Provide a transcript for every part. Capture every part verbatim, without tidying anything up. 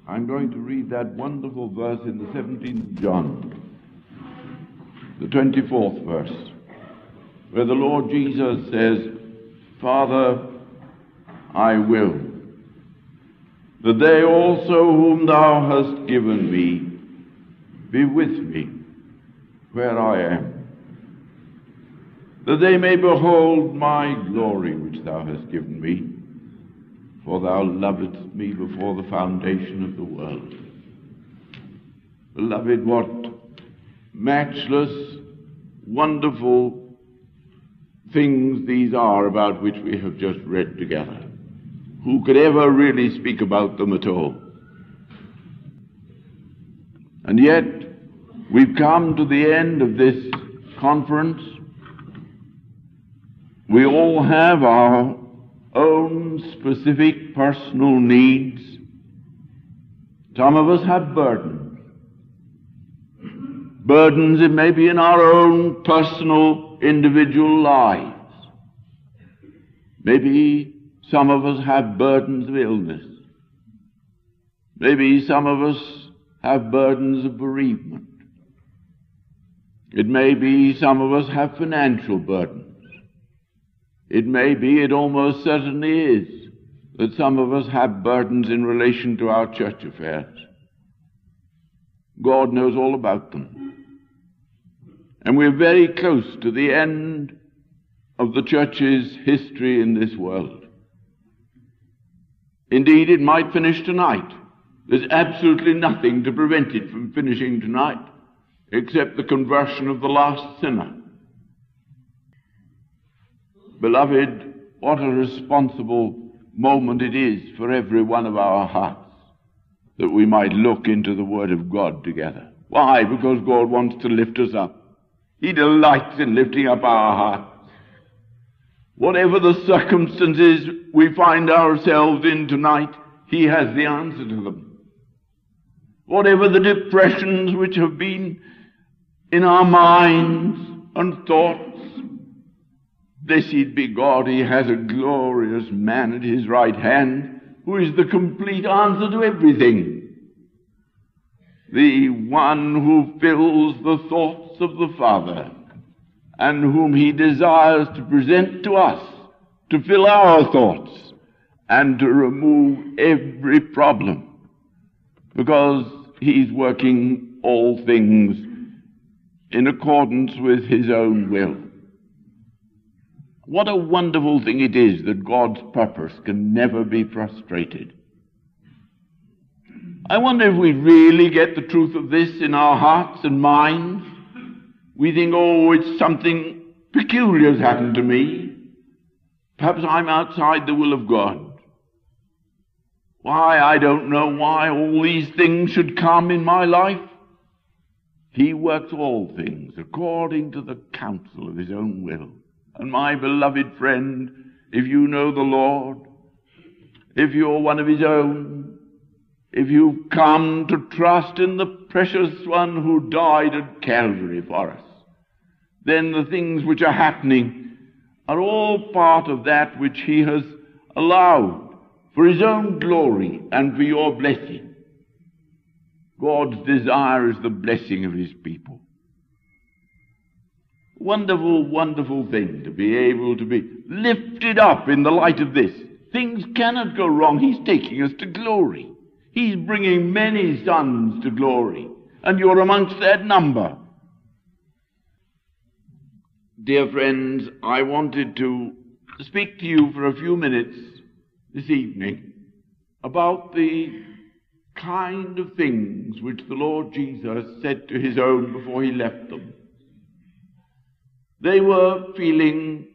I'm going to read that wonderful verse in the seventeenth John, the twenty-fourth verse, where the Lord Jesus says, Father, I will, that they also whom thou hast given me be with me where I am, that they may behold my glory which thou hast given me, for thou lovedst me before the foundation of the world. Beloved, what matchless, wonderful things these are about which we have just read together. Who could ever really speak about them at all? And yet, we've come to the end of this conference. We all have our own specific personal needs. Some of us have burdens. Burdens it may be in our own personal, individual lives. Maybe some of us have burdens of illness. Maybe some of us have burdens of bereavement. It may be some of us have financial burdens. It may be, it almost certainly is, that some of us have burdens in relation to our church affairs. God knows all about them. And we're very close to the end of the church's history in this world. Indeed, it might finish tonight. There's absolutely nothing to prevent it from finishing tonight, except the conversion of the last sinner. Beloved, what a responsible moment it is for every one of our hearts that we might look into the Word of God together. Why? Because God wants to lift us up. He delights in lifting up our hearts. Whatever the circumstances we find ourselves in tonight, He has the answer to them. Whatever the depressions which have been in our minds and thoughts, blessed be God, He has a glorious man at His right hand who is the complete answer to everything. The one who fills the thoughts of the Father and whom He desires to present to us, to fill our thoughts and to remove every problem, because He's working all things in accordance with His own will. What a wonderful thing it is that God's purpose can never be frustrated. I wonder if we really get the truth of this in our hearts and minds. We think, oh, it's something peculiar has happened to me. Perhaps I'm outside the will of God. Why, I don't know why all these things should come in my life. He works all things according to the counsel of His own will. And my beloved friend, if you know the Lord, if you're one of His own, if you've come to trust in the precious one who died at Calvary for us, then the things which are happening are all part of that which He has allowed for His own glory and for your blessing. God's desire is the blessing of His people. Wonderful, wonderful thing to be able to be lifted up in the light of this. Things cannot go wrong. He's taking us to glory. He's bringing many sons to glory, and you're amongst that number. Dear friends, I wanted to speak to you for a few minutes this evening about the kind of things which the Lord Jesus said to His own before He left them. They were feeling,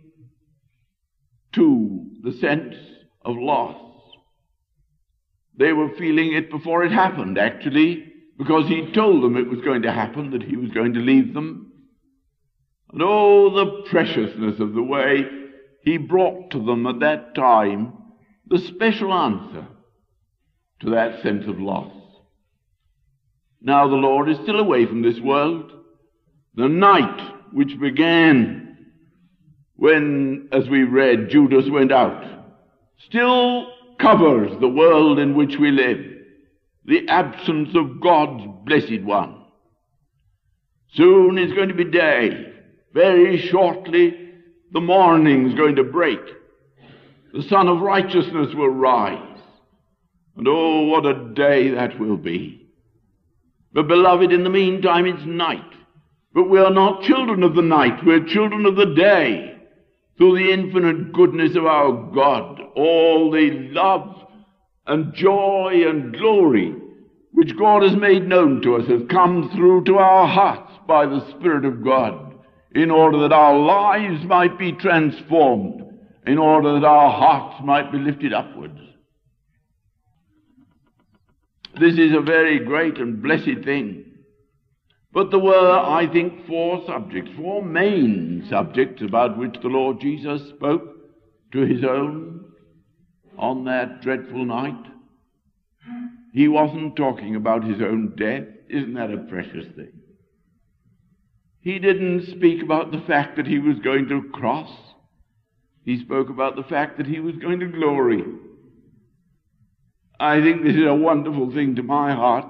too, the sense of loss. They were feeling it before it happened, actually, because He told them it was going to happen, that He was going to leave them. And oh, the preciousness of the way He brought to them at that time the special answer to that sense of loss. Now the Lord is still away from this world. The night which began when, as we read, Judas went out, still covers the world in which we live. the absence of God's blessed one. Soon it's going to be day. Very shortly the morning's going to break. The Son of Righteousness will rise. And oh, what a day that will be. But beloved, in the meantime it's night. But we are not children of the night, we're children of the day. Through the infinite goodness of our God, all the love and joy and glory which God has made known to us has come through to our hearts by the Spirit of God, in order that our lives might be transformed, in order that our hearts might be lifted upwards. This is a very great and blessed thing. But there were, I think, four subjects, four main subjects about which the Lord Jesus spoke to his own on that dreadful night. He wasn't talking about his own death. Isn't that a precious thing? He didn't speak about the fact that he was going to cross. He spoke about the fact that he was going to glory. I think this is a wonderful thing to my heart.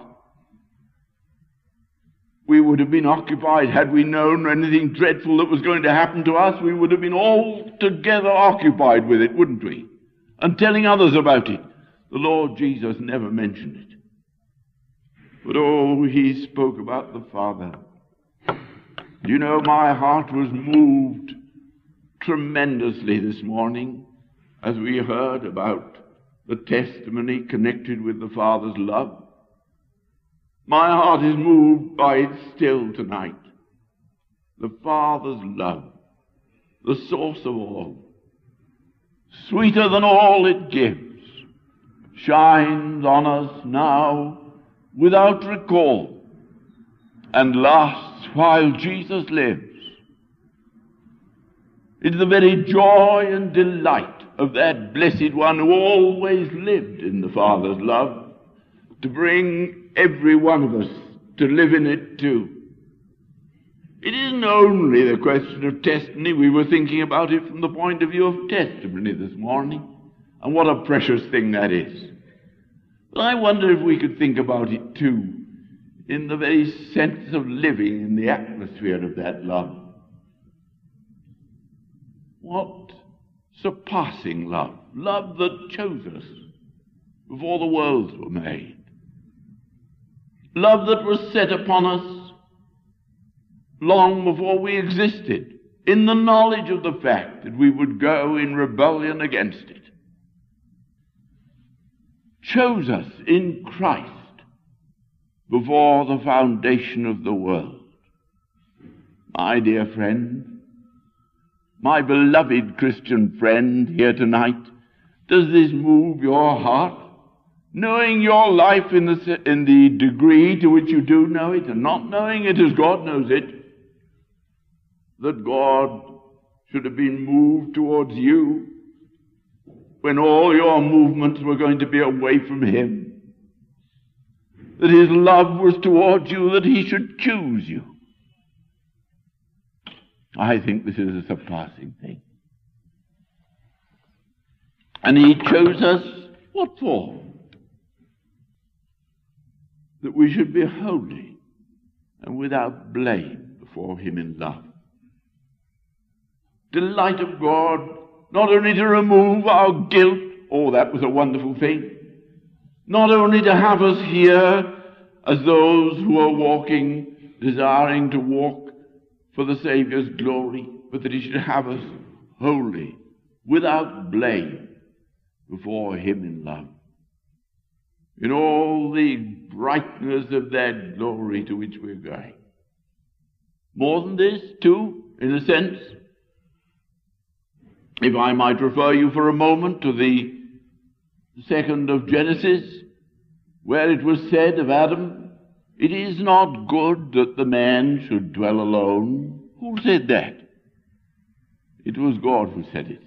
We would have been occupied, had we known anything dreadful that was going to happen to us, we would have been altogether occupied with it, wouldn't we? And telling others about it. The Lord Jesus never mentioned it. But oh, he spoke about the Father. You know, my heart was moved tremendously this morning as we heard about the testimony connected with the Father's love. My heart is moved by it still tonight. The Father's love, the source of all, sweeter than all it gives, shines on us now without recall and lasts while Jesus lives. It's the very joy and delight of that blessed one who always lived in the Father's love to bring every one of us to live in it too. It isn't only the question of testimony. We were thinking about it from the point of view of testimony this morning, and what a precious thing that is. But I wonder if we could think about it too in the very sense of living in the atmosphere of that love. What surpassing love, love that chose us before the worlds were made, love that was set upon us long before we existed, in the knowledge of the fact that we would go in rebellion against it, chose us in Christ before the foundation of the world. My dear friend, my beloved Christian friend here tonight, does this move your heart? Knowing your life in the, in the degree to which you do know it, and not knowing it as God knows it, that God should have been moved towards you when all your movements were going to be away from him, that his love was towards you, that he should choose you. I think this is a surpassing thing. And he chose us, what for? That we should be holy and without blame before him in love. Delight of God, not only to remove our guilt, oh, that was a wonderful thing, not only to have us here as those who are walking, desiring to walk for the Saviour's glory, but that he should have us holy, without blame, before him in love, in all the brightness of that glory to which we're going. More than this, too, in a sense, if I might refer you for a moment to the second of Genesis, where it was said of Adam, "It is not good that the man should dwell alone." Who said that? It was God who said it.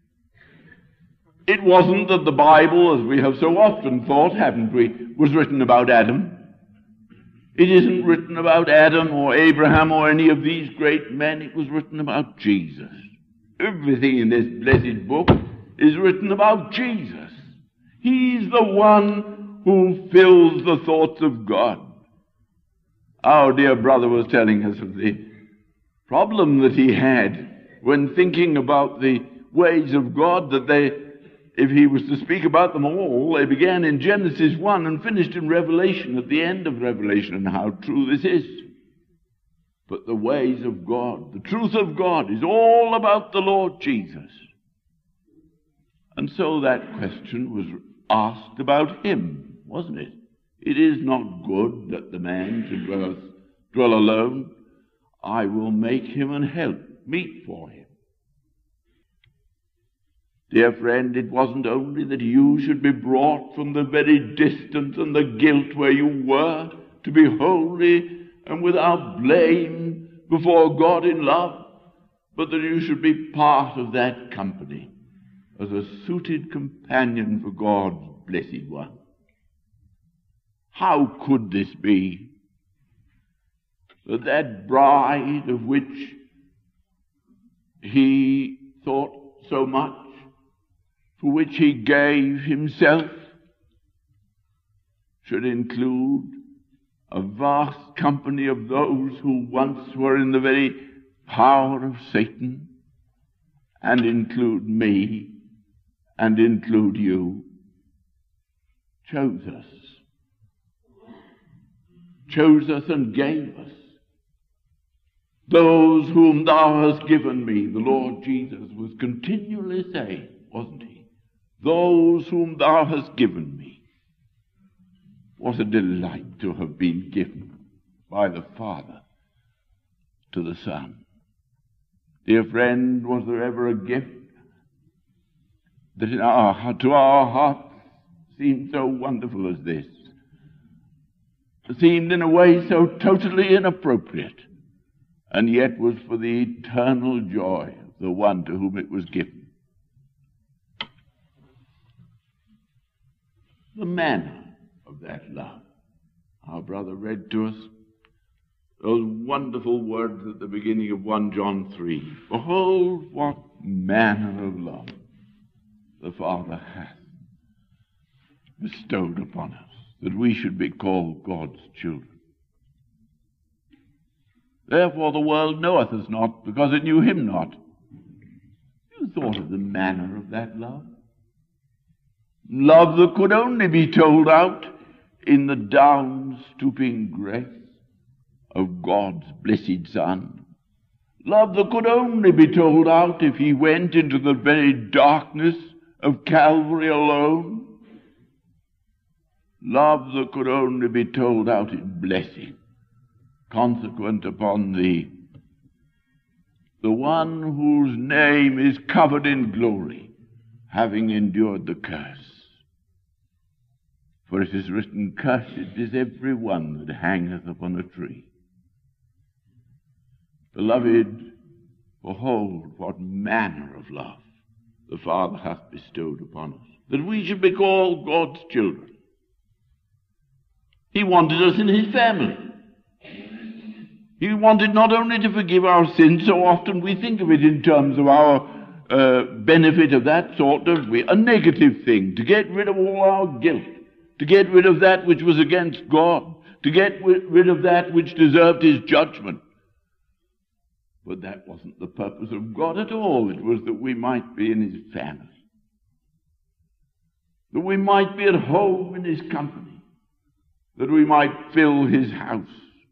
It wasn't that the Bible, as we have so often thought, haven't we, was written about Adam. It isn't written about Adam or Abraham or any of these great men. It was written about Jesus. Everything in this blessed book is written about Jesus. He's the one who fills the thoughts of God. Our dear brother was telling us of the problem that he had when thinking about the ways of God, that they, if he was to speak about them all, they began in Genesis one and finished in Revelation, at the end of Revelation, and how true this is. But the ways of God, the truth of God, is all about the Lord Jesus. And so that question was asked about him, wasn't it? It is not good that the man should dwell, dwell alone. I will make him an help meet for him. Dear friend, it wasn't only that you should be brought from the very distance and the guilt where you were to be holy and without blame before God in love, but that you should be part of that company as a suited companion for God's blessed one. How could this be? That that bride of which he thought so much, for which he gave himself, should include a vast company of those who once were in the very power of Satan, and include me, and include you, chose us. Chose us and gave us. Those whom thou hast given me, the Lord Jesus was continually saying, wasn't he? Those whom thou hast given me. What a delight to have been given by the Father to the Son. Dear friend, was there ever a gift that in our, to our hearts seemed so wonderful as this? Seemed in a way so totally inappropriate, and yet was for the eternal joy of the one to whom it was given. The manner of that love. Our brother read to us those wonderful words at the beginning of First John three. Behold, what manner of love the Father hath bestowed upon us, that we should be called God's children. Therefore the world knoweth us not, because it knew him not. You thought of the manner of that love? Love that could only be told out in the down-stooping grace of God's blessed Son. Love that could only be told out if he went into the very darkness of Calvary alone. Love that could only be told out in blessing, consequent upon the, the one whose name is covered in glory, having endured the curse. For it is written, cursed is every one that hangeth upon a tree. Beloved, behold what manner of love the Father hath bestowed upon us, that we should be called God's children. He wanted us in his family. He wanted not only to forgive our sins, so often we think of it in terms of our uh, benefit of that sort, don't we? A negative thing, to get rid of all our guilt, to get rid of that which was against God, to get rid of that which deserved his judgment. But that wasn't the purpose of God at all. It was that we might be in his family, that we might be at home in his company, that we might fill his house.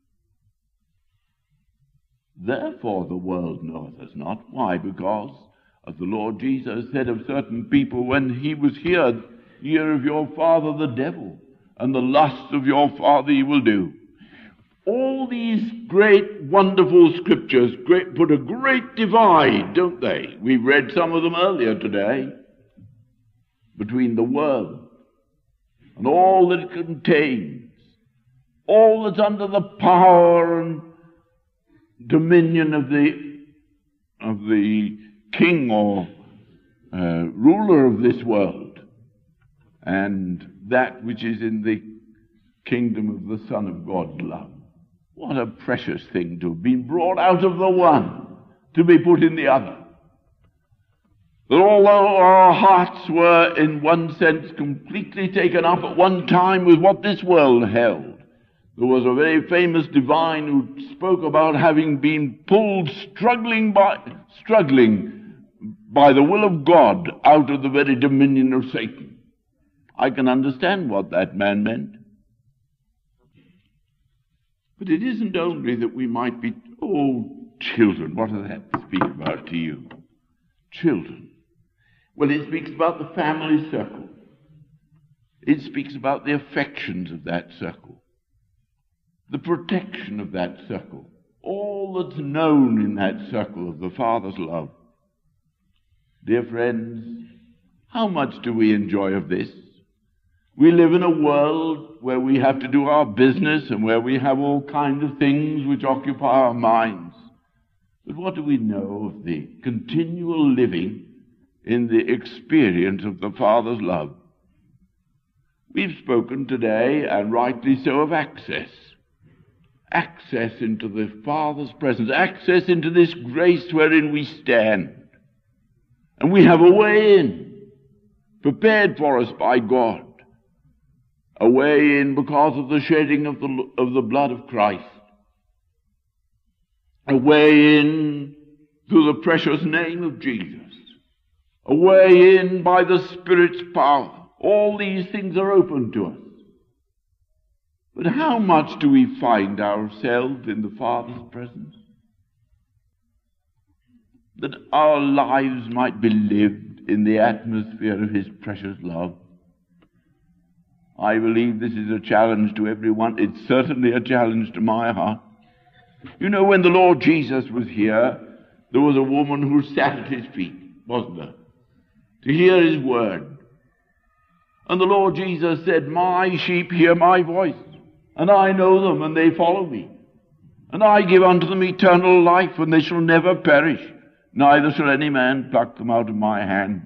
Therefore the world knoweth us not. Why? Because, as the Lord Jesus said of certain people when he was here, year of your father the devil, and the lusts of your father you will do. All these great, wonderful scriptures great, put a great divide, don't they? We read some of them earlier today, between the world and all that it contains, all that's under the power and dominion of the of the king or uh, ruler of this world, and that which is in the kingdom of the Son of God's love. What a precious thing to have been brought out of the one to be put in the other. That although our hearts were in one sense completely taken up at one time with what this world held, there was a very famous divine who spoke about having been pulled struggling by, struggling by the will of God out of the very dominion of Satan. I can understand what that man meant. But it isn't only that we might be, oh, children, what does that speak about to you? Children. Well, it speaks about the family circle. It speaks about the affections of that circle, the protection of that circle, all that's known in that circle of the Father's love. Dear friends, how much do we enjoy of this? We live in a world where we have to do our business and where we have all kinds of things which occupy our minds. But what do we know of the continual living in the experience of the Father's love? We've spoken today, and rightly so, of access. Access into the Father's presence, access into this grace wherein we stand. And we have a way in, prepared for us by God. A way in because of the shedding of the, of the blood of Christ. A way in through the precious name of Jesus. A way in by the Spirit's power. All these things are open to us. But how much do we find ourselves in the Father's presence? That our lives might be lived in the atmosphere of His precious love. I believe this is a challenge to everyone. It's certainly a challenge to my heart. You know, when the Lord Jesus was here, there was a woman who sat at His feet, wasn't there? To hear His word. And the Lord Jesus said, "My sheep hear my voice, and I know them, and they follow me. And I give unto them eternal life, and they shall never perish, neither shall any man pluck them out of my hand."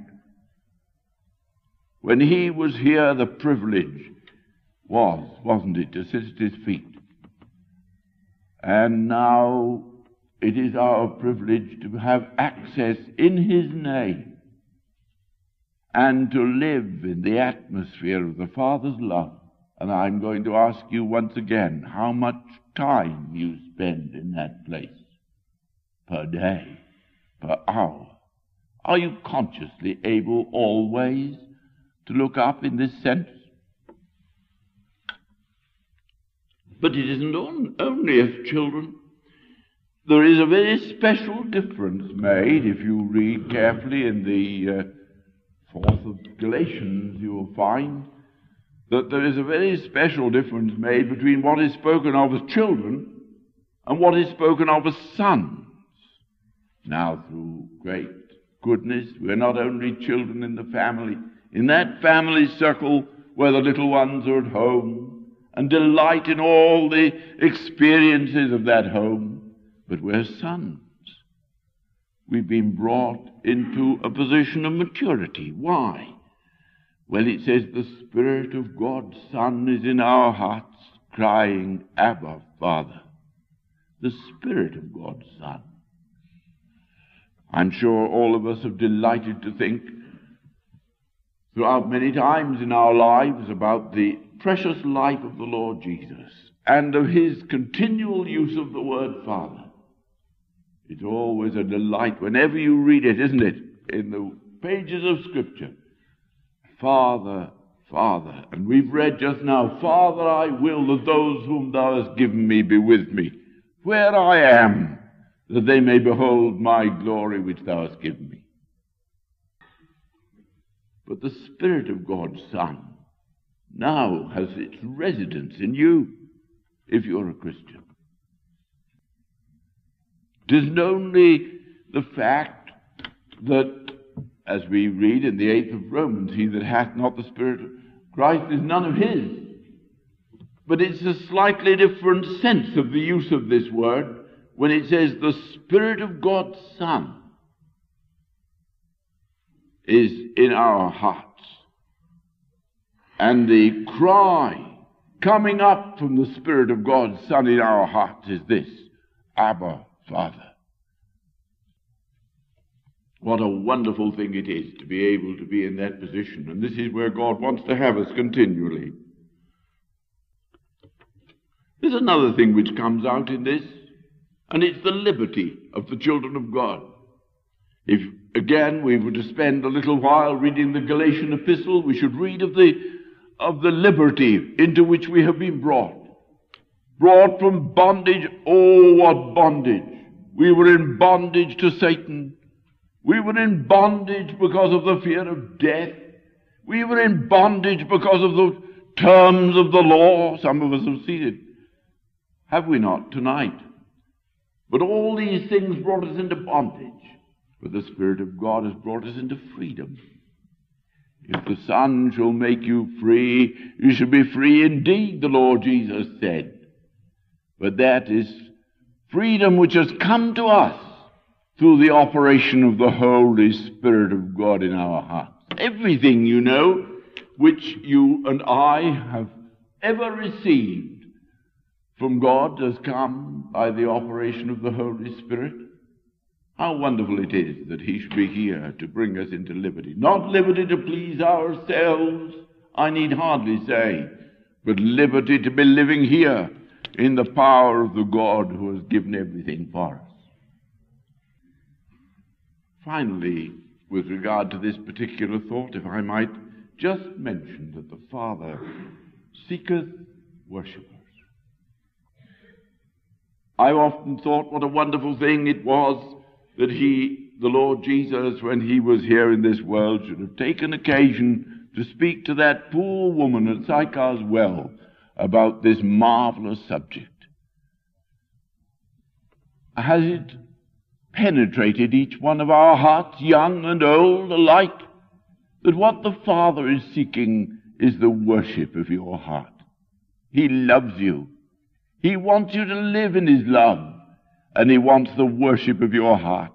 When He was here, the privilege was, wasn't it, to sit at His feet. And now it is our privilege to have access in His name and to live in the atmosphere of the Father's love. And I'm going to ask you once again how much time you spend in that place per day, per hour. Are you consciously able always to look up in this sense? But it isn't on, only of children. There is a very special difference made, if you read carefully in the uh, fourth of Galatians, you will find that there is a very special difference made between what is spoken of as children and what is spoken of as sons. Now, through great goodness, we're not only children in the family, in that family circle where the little ones are at home and delight in all the experiences of that home, but we're sons. We've been brought into a position of maturity. Why? Well, it says the Spirit of God's Son is in our hearts, crying, "Abba, Father." The Spirit of God's Son. I'm sure all of us have delighted to think throughout many times in our lives about the precious life of the Lord Jesus and of His continual use of the word Father. It's always a delight whenever you read it, isn't it? In the pages of Scripture. Father, Father. And we've read just now, "Father, I will that those whom thou hast given me be with me, where I am, that they may behold my glory which thou hast given me." But the Spirit of God's Son now has its residence in you, if you're a Christian. It isn't only the fact that, as we read in the eighth of Romans, "He that hath not the Spirit of Christ is none of his." But it's a slightly different sense of the use of this word when it says the Spirit of God's Son is in our hearts. And the cry coming up from the Spirit of God's Son in our hearts is this: "Abba, Father." What a wonderful thing it is to be able to be in that position. And this is where God wants to have us continually. There's another thing which comes out in this, and it's the liberty of the children of God. If, again, we were to spend a little while reading the Galatian epistle, we should read of the, of the liberty into which we have been brought. Brought from bondage, oh, what bondage! We were in bondage to Satan. We were in bondage because of the fear of death. We were in bondage because of the terms of the law. Some of us have seen it. Have we not tonight? But all these things brought us into bondage. But the Spirit of God has brought us into freedom. If the Son shall make you free, you shall be free indeed, the Lord Jesus said. But that is freedom which has come to us through the operation of the Holy Spirit of God in our hearts. Everything, you know, which you and I have ever received from God has come by the operation of the Holy Spirit. How wonderful it is that he should be here to bring us into liberty. Not liberty to please ourselves, I need hardly say, but liberty to be living here in the power of the God who has given everything for us. Finally, with regard to this particular thought, if I might just mention that the Father seeketh worshippers. I've often thought what a wonderful thing it was that he, the Lord Jesus, when he was here in this world, should have taken occasion to speak to that poor woman at Sychar's well about this marvelous subject. Has it penetrated each one of our hearts, young and old alike, that what the Father is seeking is the worship of your heart? He loves you. He wants you to live in his love, and he wants the worship of your heart.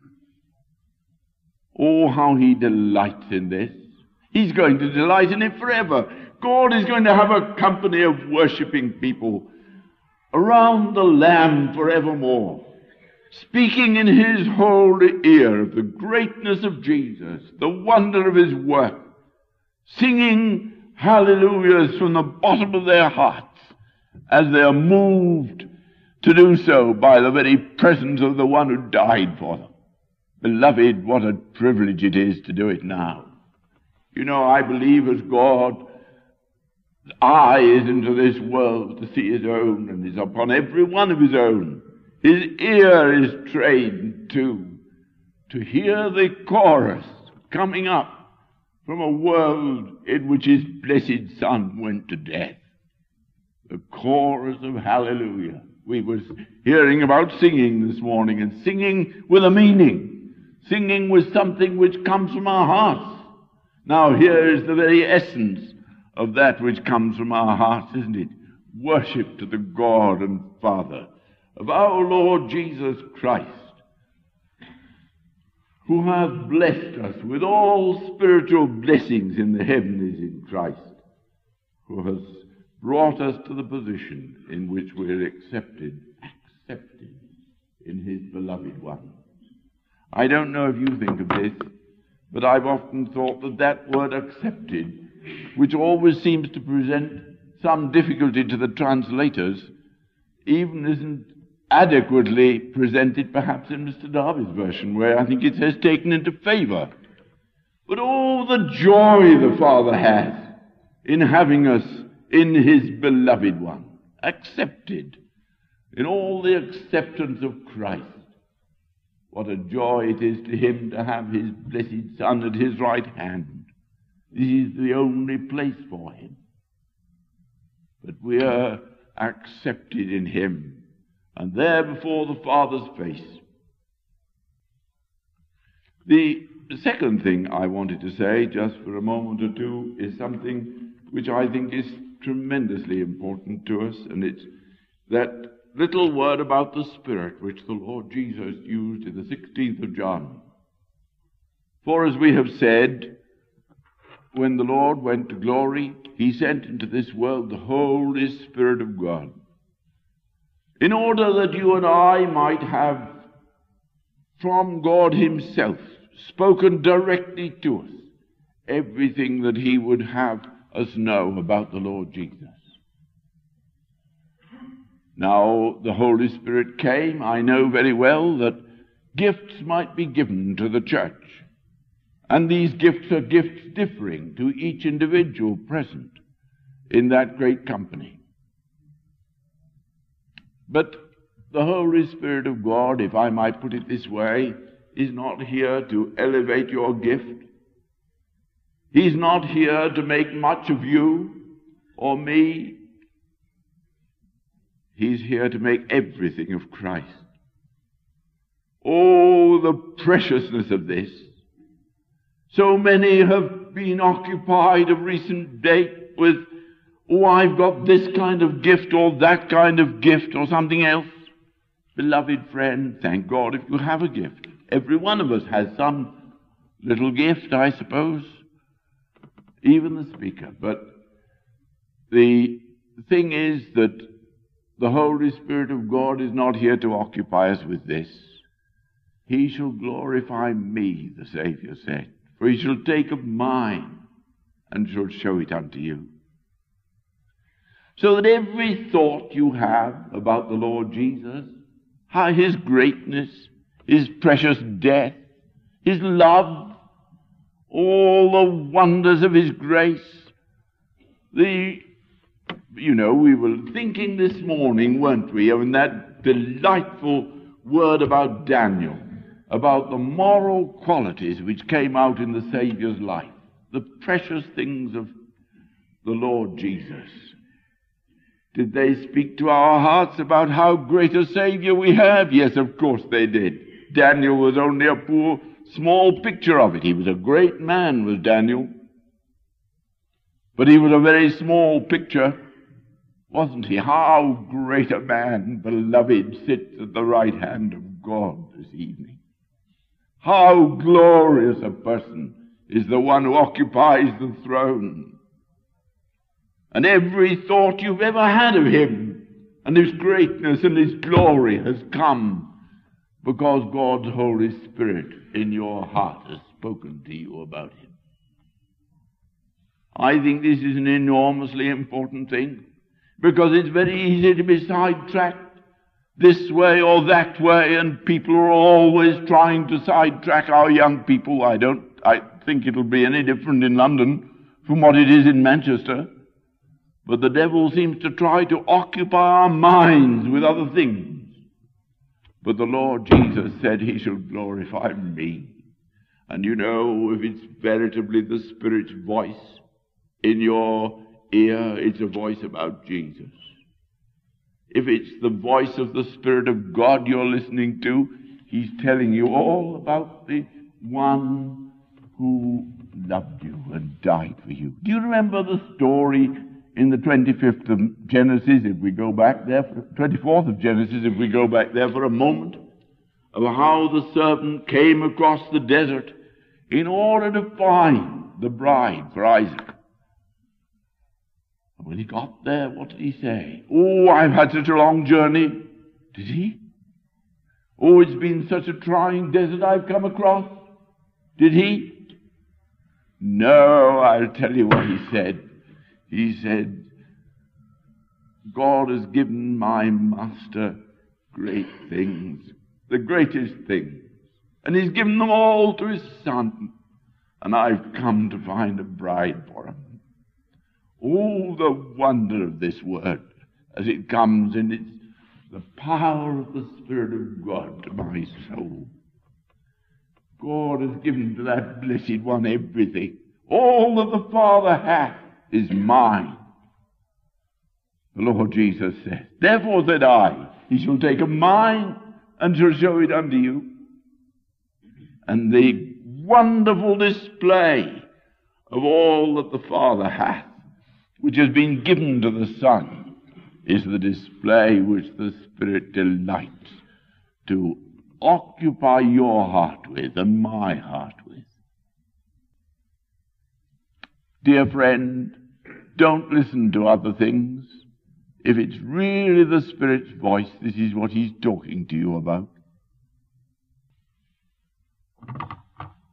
Oh, how he delights in this. He's going to delight in it forever. God is going to have a company of worshipping people around the Lamb forevermore, speaking in his holy ear of the greatness of Jesus, the wonder of his work, singing hallelujahs from the bottom of their hearts as they are moved to do so by the very presence of the one who died for them. Beloved, what a privilege it is to do it now. You know, I believe as God eye is into this world to see his own, and is upon every one of his own. His ear is trained too to hear the chorus coming up from a world in which his blessed Son went to death. The chorus of hallelujah. We were hearing about singing this morning, and singing with a meaning, singing with something which comes from our hearts. Now here is the very essence of that which comes from our hearts, isn't it? Worship to the God and Father of our Lord Jesus Christ, who hath blessed us with all spiritual blessings in the heavenlies in Christ, who has brought us to the position in which we're accepted, accepted in his beloved one. I don't know if you think of this, but I've often thought that that word accepted, which always seems to present some difficulty to the translators, even isn't adequately presented perhaps in Mister Darby's version, where I think it says taken into favor. But oh, the joy the Father has in having us in his beloved one, accepted in all the acceptance of Christ. What a joy it is to him to have his blessed Son at his right hand. This is the only place for him. But we are accepted in him, and there before the Father's face. The second thing I wanted to say, just for a moment or two, is something which I think is tremendously important to us, and it's that little word about the Spirit which the Lord Jesus used in the sixteenth of John. For as we have said, when the Lord went to glory, he sent into this world the Holy Spirit of God, in order that you and I might have from God himself spoken directly to us everything that he would have us know about the Lord Jesus. Now, the Holy Spirit came. I know very well that gifts might be given to the church, and these gifts are gifts differing to each individual present in that great company. But the Holy Spirit of God, if I might put it this way, is not here to elevate your gift. He's not here to make much of you or me. He's here to make everything of Christ. Oh, the preciousness of this. So many have been occupied of recent date with, oh, I've got this kind of gift or that kind of gift or something else. Beloved friend, thank God if you have a gift. Every one of us has some little gift, I suppose, even the speaker. But the thing is that the Holy Spirit of God is not here to occupy us with this. He shall glorify me, the Saviour said, for he shall take of mine and shall show it unto you. So that every thought you have about the Lord Jesus, how his greatness, his precious death, his love, all the wonders of his grace, the, you know, we were thinking this morning, weren't we, of that delightful word about Daniel, about the moral qualities which came out in the Saviour's life, the precious things of the Lord Jesus. Did they speak to our hearts about how great a Saviour we have? Yes, of course they did. Daniel was only a poor, small picture of it. He was a great man, was Daniel. But he was a very small picture, wasn't he? How great a man, beloved, sits at the right hand of God this evening. How glorious a person is the one who occupies the throne. And every thought you've ever had of him and his greatness and his glory has come because God's Holy Spirit in your heart has spoken to you about him. I think this is an enormously important thing, because it's very easy to be sidetracked this way or that way, and people are always trying to sidetrack our young people. I don't I think it'll be any different in London from what it is in Manchester. But the devil seems to try to occupy our minds with other things. But the Lord Jesus said he shall glorify me. And you know, if it's veritably the Spirit's voice in your ear, it's a voice about Jesus. If it's the voice of the Spirit of God you're listening to, he's telling you all about the one who loved you and died for you. Do you remember the story in the twenty-fifth of Genesis, if we go back there, for, twenty-fourth of Genesis, if we go back there for a moment, of how the serpent came across the desert in order to find the bride for Isaac? And when he got there, what did he say? Oh, I've had such a long journey. Did he? Oh, it's been such a trying desert I've come across. Did he? No, I'll tell you what he said. He said, God has given my master great things, the greatest things, and he's given them all to his son, and I've come to find a bride for him. Oh, the wonder of this word as it comes in its the power of the Spirit of God to my soul. God has given to that blessed one everything. All that the Father hath is mine. The Lord Jesus said, therefore said I, he shall take of mine and shall show it unto you. And the wonderful display of all that the Father hath, which has been given to the Son, is the display which the Spirit delights to occupy your heart with and my heart with. Dear friend, don't listen to other things. If it's really the Spirit's voice, this is what he's talking to you about.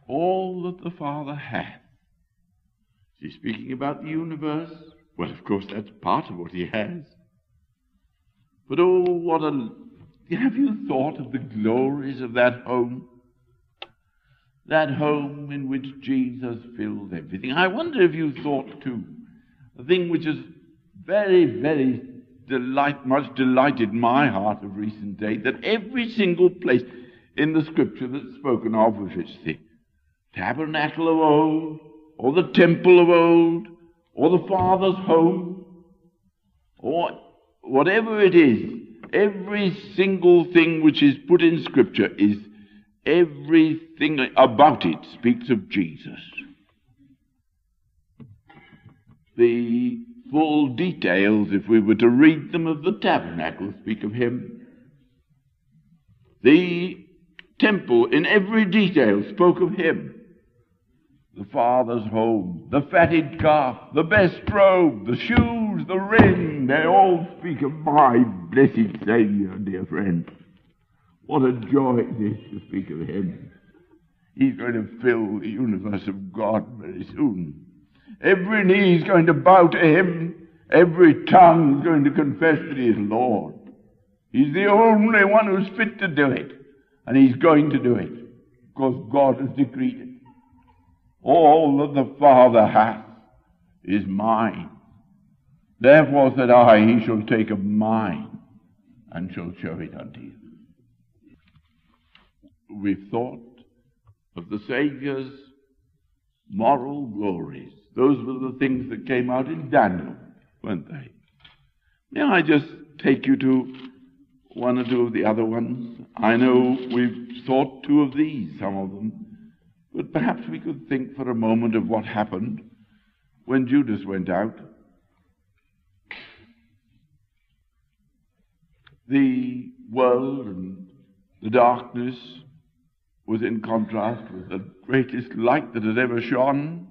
all that the Father hath. Is he speaking about the universe? Well, of course, that's part of what he has. But oh, what a... Have you thought of the glories of that home? That home in which Jesus fills everything. I wonder if you thought, too, a thing which has very, very delight, much delighted my heart of recent days, that every single place in the Scripture that's spoken of, if it's the tabernacle of old, or the temple of old, or the Father's home, or whatever it is, every single thing which is put in Scripture is everything about it speaks of Jesus. The full details, if we were to read them, of the tabernacle speak of him. The temple, in every detail, spoke of him. The Father's home, the fatted calf, the best robe, the shoes, the ring, they all speak of my blessed Saviour, dear friend. What a joy it is to speak of him. He's going to fill the universe of God very soon. Every knee is going to bow to him. Every tongue is going to confess that he is Lord. He's the only one who's fit to do it. And he's going to do it, because God has decreed it. All that the Father hath is mine. Therefore said I, he shall take of mine, and shall show it unto you. We've thought of the Saviour's moral glories. Those were the things that came out in Daniel, weren't they? May I just take you to one or two of the other ones? I know we've thought two of these, some of them. But perhaps we could think for a moment of what happened when Judas went out. The world and the darkness was in contrast with the greatest light that had ever shone.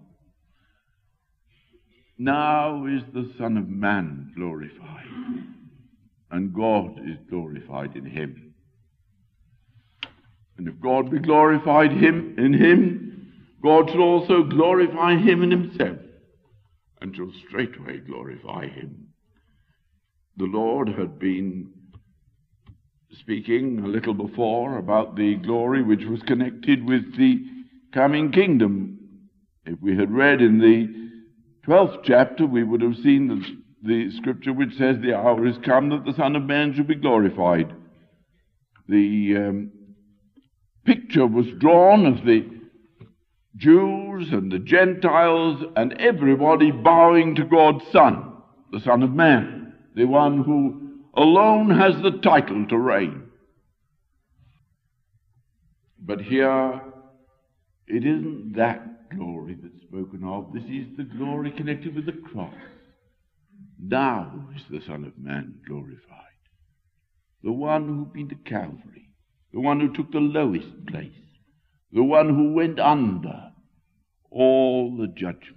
Now is the Son of Man glorified, and God is glorified in him. And if God be glorified him in him, God shall also glorify him in himself, and shall straightway glorify him. The Lord had been speaking a little before about the glory which was connected with the coming kingdom. If we had read in the twelfth chapter, we would have seen the, the scripture which says, the hour is come that the Son of Man shall be glorified. The um, picture was drawn of the Jews and the Gentiles and everybody bowing to God's Son, the Son of Man, the one who alone has the title to reign. But here, it isn't that glory that's spoken of. This is the glory connected with the cross. Now is the Son of Man glorified. The one who'd been to Calvary, the one who took the lowest place, the one who went under all the judgment.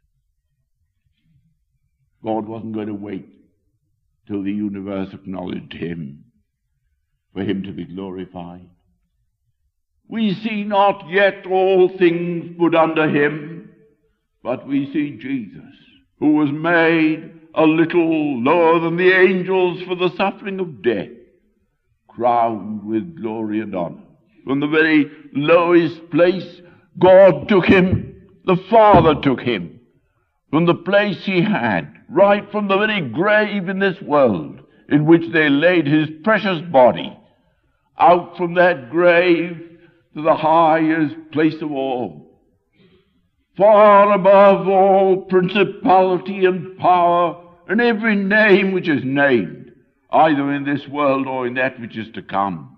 God wasn't going to wait till the universe acknowledged him for him to be glorified. We see not yet all things put under him, but we see Jesus, who was made a little lower than the angels for the suffering of death, crowned with glory and honor. From the very lowest place, God took him, the Father took him, from the place he had, right from the very grave in this world, in which they laid his precious body, out from that grave to the highest place of all, far above all principality and power and every name which is named, either in this world or in that which is to come.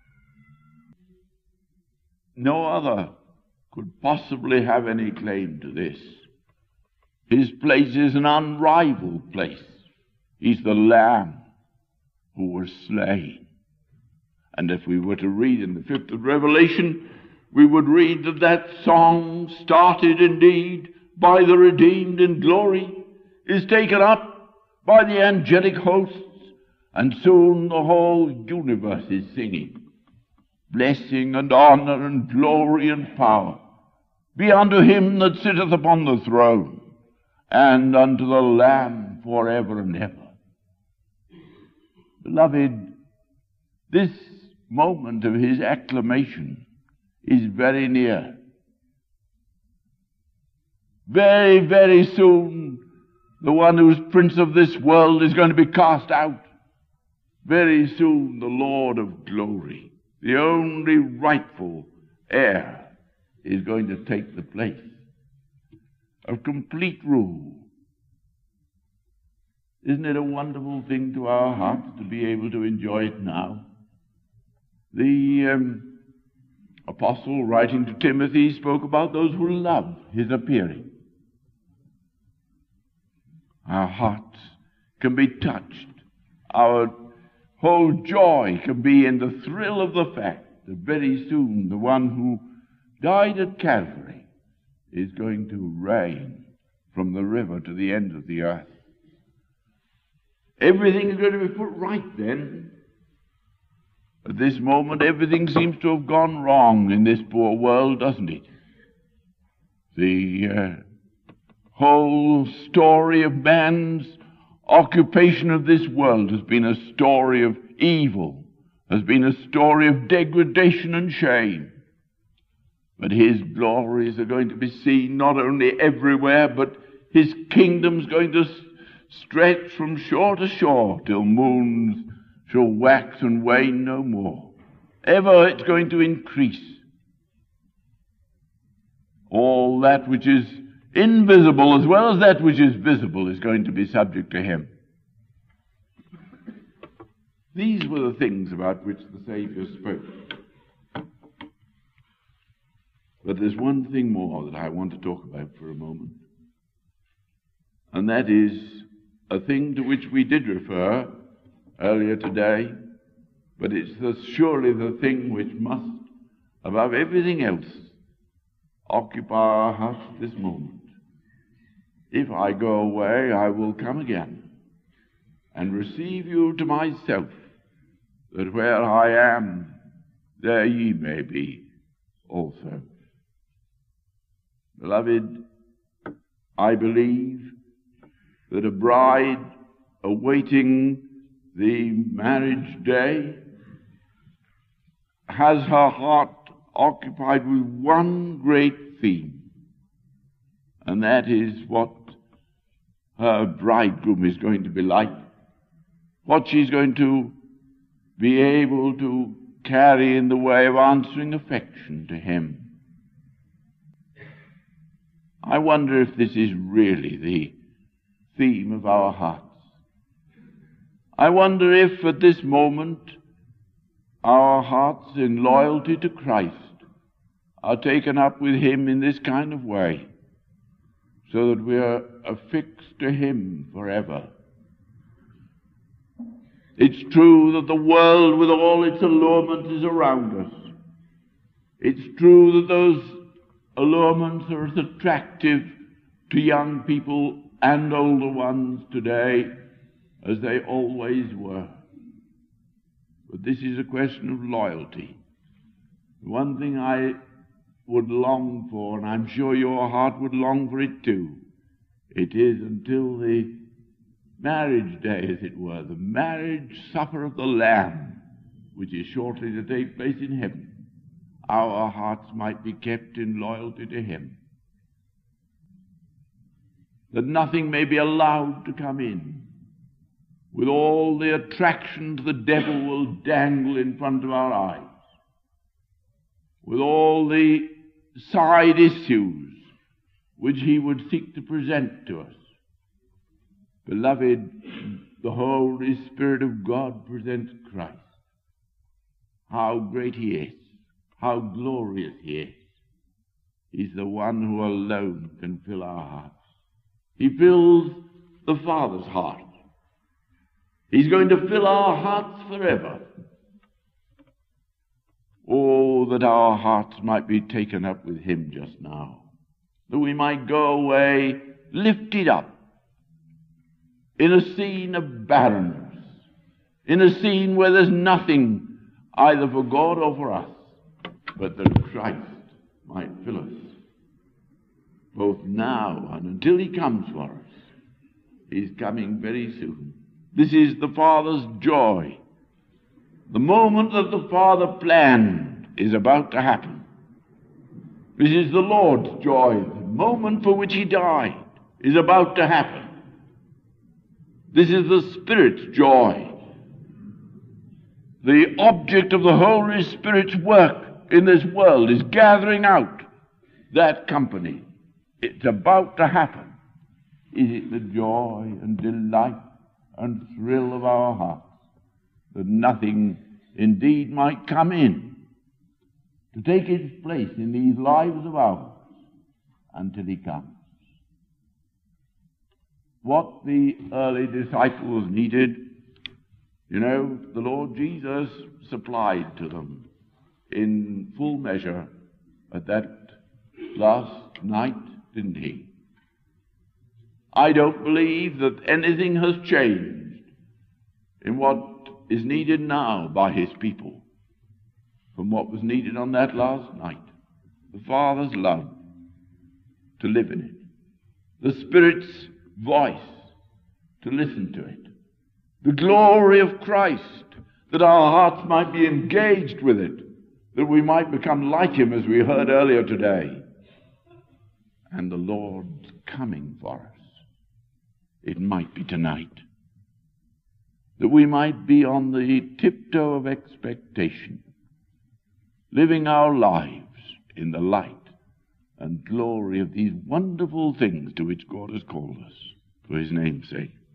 No other could possibly have any claim to this. His place is an unrivaled place. He's the Lamb who was slain. And if we were to read in the fifth of Revelation, we would read that that song, started indeed by the redeemed in glory, is taken up by the angelic hosts, and soon the whole universe is singing. Blessing and honor and glory and power be unto him that sitteth upon the throne, and unto the Lamb forever and ever. Beloved, this moment of his acclamation is very near. Very, very soon, the one who is prince of this world is going to be cast out. Very soon, the Lord of glory, the only rightful heir, is going to take the place of complete rule. Isn't it a wonderful thing to our hearts to be able to enjoy it now? The um, apostle, writing to Timothy, spoke about those who love his appearing. Our hearts can be touched. Our whole joy can be in the thrill of the fact that very soon the one who died at Calvary is going to reign from the river to the end of the earth. Everything is going to be put right then. At this moment, everything seems to have gone wrong in this poor world, doesn't it? The uh, whole story of man's occupation of this world has been a story of evil, has been a story of degradation and shame. But his glories are going to be seen not only everywhere, but his kingdom's going to stretch from shore to shore till moons shall wax and wane no more. Ever it's going to increase. All that which is invisible as well as that which is visible is going to be subject to him. These were the things about which the Savior spoke. But there's one thing more that I want to talk about for a moment. And that is a thing to which we did refer earlier today, but it's the, surely the thing which must, above everything else, occupy our hearts at this moment. If I go away, I will come again and receive you to myself, that where I am, there ye may be also. Beloved, I believe that a bride awaiting the marriage day has her heart occupied with one great theme, and that is what her bridegroom is going to be like, what she's going to be able to carry in the way of answering affection to him. I wonder if this is really the theme of our hearts. I wonder if at this moment our hearts in loyalty to Christ are taken up with him in this kind of way, so that we are affixed to him forever. It's true that the world with all its allurements is around us. It's true that those allurements are as attractive to young people and older ones today as they always were. But this is a question of loyalty. One thing I would long for, and I'm sure your heart would long for it too, it is until the marriage day, as it were, the marriage supper of the Lamb, which is shortly to take place in heaven, our hearts might be kept in loyalty to him. That nothing may be allowed to come in with all the attractions the devil will dangle in front of our eyes, with all the side issues which he would seek to present to us. Beloved, the Holy Spirit of God presents Christ. How great he is, how glorious he is. He's the one who alone can fill our hearts. He fills the Father's heart. He's going to fill our hearts forever. Oh, that our hearts might be taken up with him just now, that we might go away lifted up in a scene of barrenness, in a scene where there's nothing either for God or for us, but that Christ might fill us. both now and until he comes for us. He's coming very soon. This is the Father's joy. The moment that the Father planned is about to happen. This is the Lord's joy. The moment for which he died is about to happen. This is the Spirit's joy. The object of the Holy Spirit's work in this world is gathering out that company. It's about to happen. Is it the joy and delight and thrill of our hearts that nothing indeed might come in to take its place in these lives of ours until he comes? What the early disciples needed, you know, the Lord Jesus supplied to them in full measure at that last night, didn't he? I don't believe that anything has changed in what is needed now by his people from what was needed on that last night. The Father's love, to live in it. The Spirit's voice, to listen to it. The glory of Christ, that our hearts might be engaged with it, that we might become like him, as we heard earlier today. And the Lord's coming for us. It might be tonight. That we might be on the tiptoe of expectation, living our lives in the light and glory of these wonderful things to which God has called us for his name's sake.